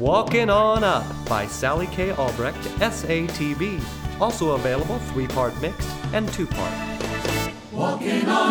Walkin' On Up by Sally K. Albrecht, SATB. Also available 3-part mixed and 2-part. Walking on